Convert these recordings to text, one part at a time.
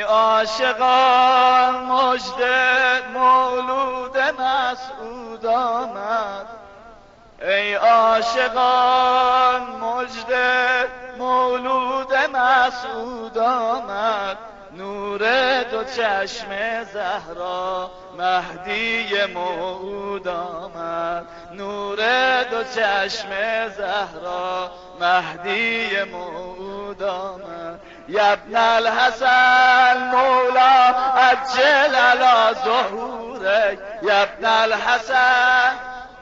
عاشقان مژده مولود مسعود آمد، ای عاشقان مژده مولود مسعود آمد، نور دو چشم زهرا مهدی موعود آمد، نور دو چشم زهرا مهدی موعود آمد. یا ابن الحسن مولا عجل علی ظهورک، یا ابن الحسن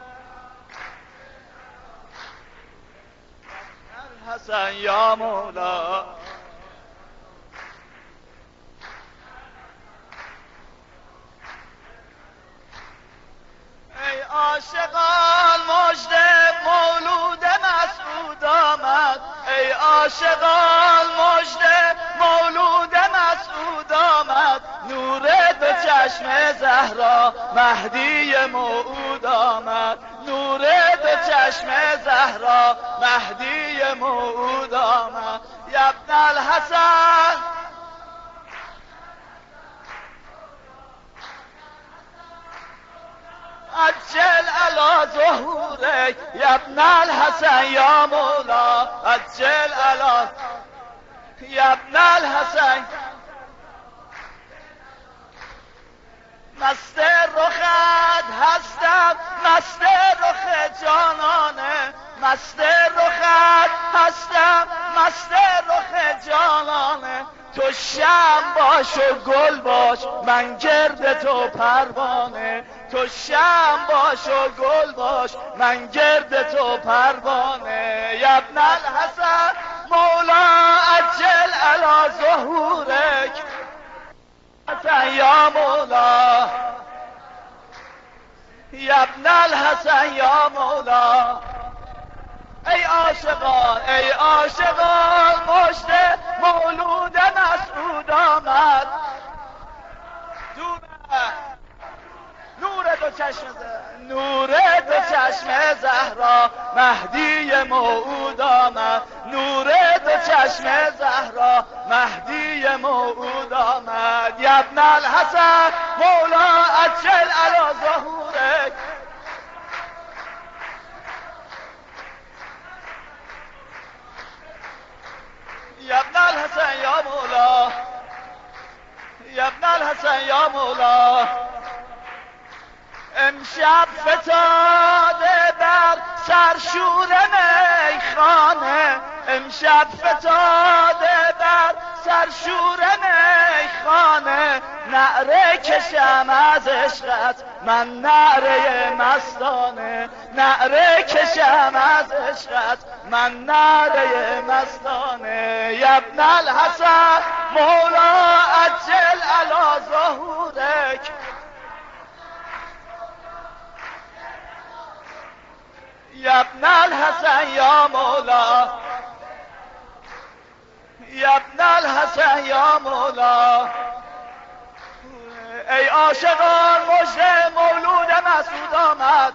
حسن یا مولا. ای عاشقان مژده مولود مسعود آمد، ای عاشقان مژده مولود مسعود آمد، نور دو چشم زهرا مهدی موعود آمد، نور دو چشم زهرا مهدی موعود آمد. یا ابن الحسن عجل علی ظهورک، یا ابن الحسن یا مولا عجل علی، یا ابن الحسن مست رخت هستم، مست رخ جانانه، مست رخت هستم، مست رخ جانانه، تو شمع باش و گل باش من گرد تو پروانه، تو شمع باش و گل باش من گرد تو پروانه. یا ابن الحسن مولا عجل علی ظهورک، حسن یا مولا، یا ابن الحسن یا مولا. ای عاشقان ای عاشقان مژده مولود مسعود آمد، نور دو چشم زهرا مهدی موعود آمد، نور دو چشم زهرا مهدی موعود آمد. یا ابن الحسن مولا عجل علی ظهورک، یا ابن الحسن یا مولا، یا ابن الحسن یا مولا. امشب فتاده بر سرشور میخانه، امشب فتاده بر سرشور میخانه، نعره کشم از عشقت من نعره مستانه، نعره کشم از عشقت من نعره مستانه. یا ابن الحسن مولا عجل علی ظهورک، یا ابن الحسن یا مولا، یا ابن الحسن یا مولا. ای عاشقان مژده مولود مسعود آمد،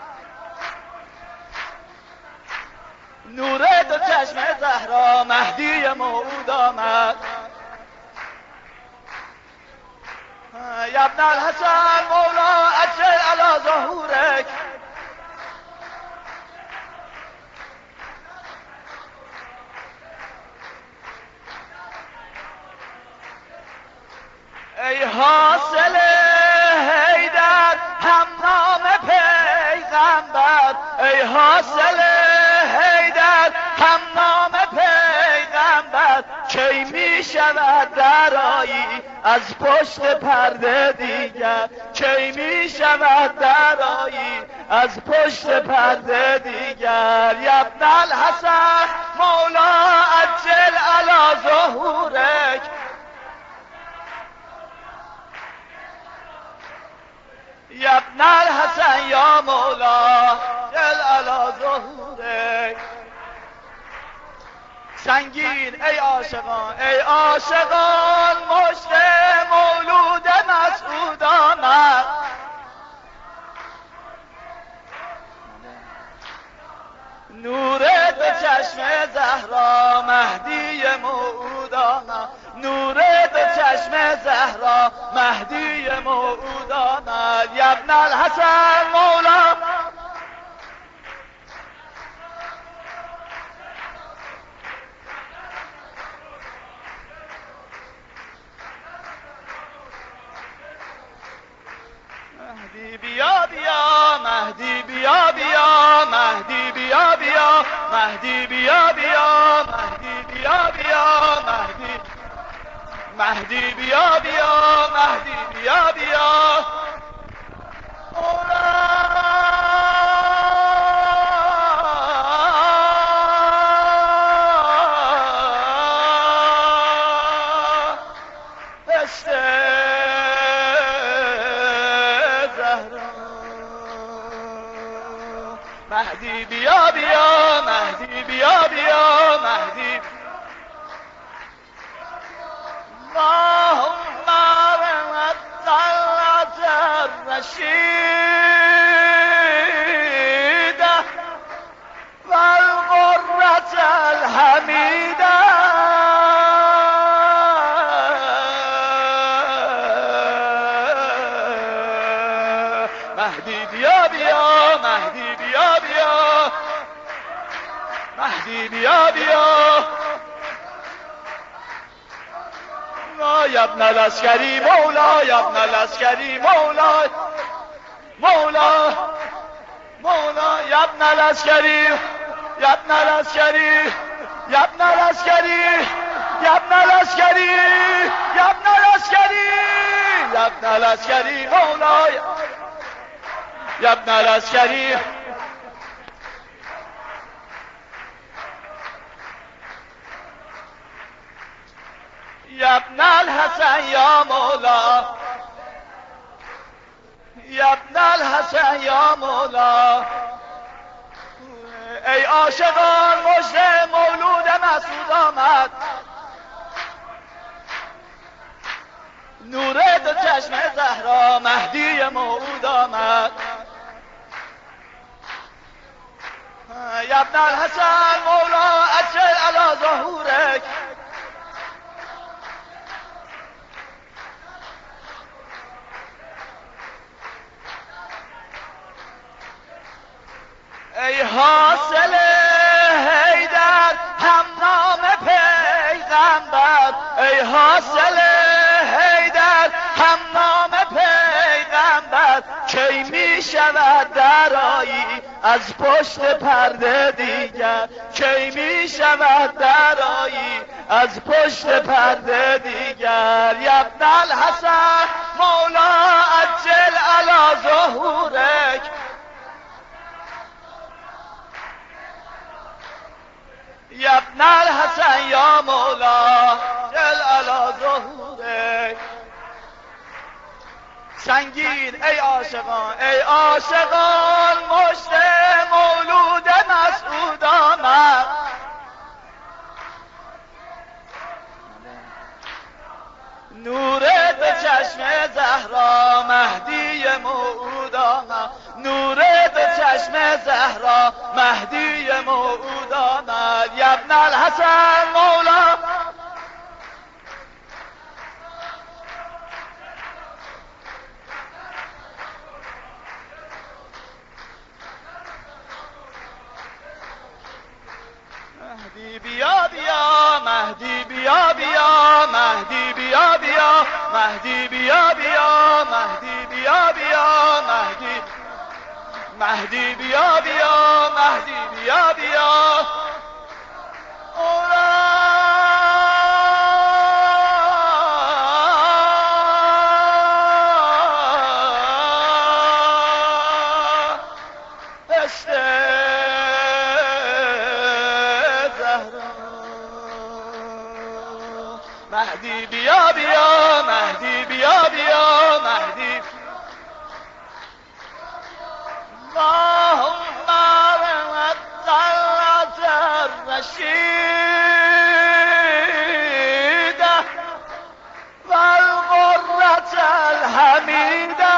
نور دو چشم زهرا مهدی موعود آمد. یا ابن الحسن مولا عجل علی ظهورک، ای حاصل حیدر هم نام پیغمبر، ای حاصل حیدر هم نام پیغمبر، کی می شود درایی از پشت پرده دیگر، کی می شود درایی از پشت پرده دیگر. یا ابن الحسن مولا عجل علی ظهورک، یا ابن الحسن یا مولا عجل علی ظهورک. سنگین ای عاشقان ای عاشقان مژده مولود مسعود آمد، نور دو چشم زهرا مهدی موعود آمد، نور دو چشم زهرا مهدی موعود آمد. یا ابن الحسن مولا مهدی بیا بیا، مهدی بیا بیا، مهدی بیا بیا، مهدی بیا بیا، مهدی بیا بیا، مهدی مهدی بیا بیا، مهدی بیا بیا. مهدی بیا بیا، مهدی بیا بیا، مهدی اللهم رحمت طلعت الرشیده و القرة الحمیده. مهدی بیا بیا، مهدی بیا بیا، مهدی بیا بیا. یا ابن العسکری مولا، یا ابن العسکری مولا، مولا مولا. یا ابن العسکری، یا ابن العسکری، یا ابن العسکری، یا ابن العسکری، یا ابن العسکری، یا ابن العسکری مولا، یا ابن العسکری. یا ابن الحسن یا مولا، یا ابن الحسن یا مولا. ای عاشقان مژده مولود مسعود آمد. نور دو چشم زهرا مهدی موعود آمد. یا ابن الحسن مولا عجل علی ظهورک. ای حاصل حیدر همنام پیغمبر، ای حاصل حیدر همنام پیغمبر. کی می شود درایی از پشت پرده دیگر، کی می شود درایی از پشت پرده دیگر. یا ابن الحسن مولا عجل علی ظهورک. یا ابن الحسن یا مولا جل علی ظهورک. سنگین ای عاشقان، ای عاشقان مژده مولود مسعود آمد. نور به چشم زهرا مهدی موعود آمد. نور به چشم زهرا مهدی موعود آمد. یا ابن الحسن مولا مهدی بیا بیا، مهدی بیا بیا، مهدی بیا بیا، مهدی بیا بیا، مهدی بیا بیا، مهدی مهدی بیا بیا، مهدی بیا بیا. مهدی بیا بیا، مهدی بیا بیا، مهدی اللهم رحمت طلعت الرشیده و القرة الحمیده.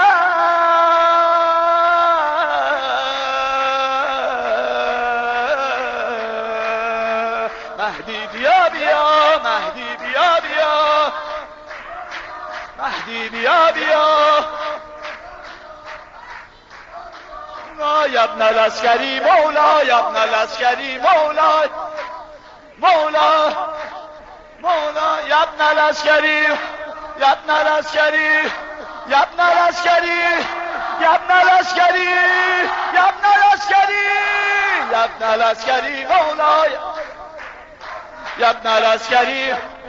مهدی بیا بیا، مهدی بیا بیا، علی بیا بیا یا ابن العسکری مولا یا ابن العسکری مولا مولا مولا یا ابن العسکری یا ابن العسکری یا ابن العسکری یا ابن العسکری یا ابن العسکری یا ابن العسکری مولا یا ابن العسکری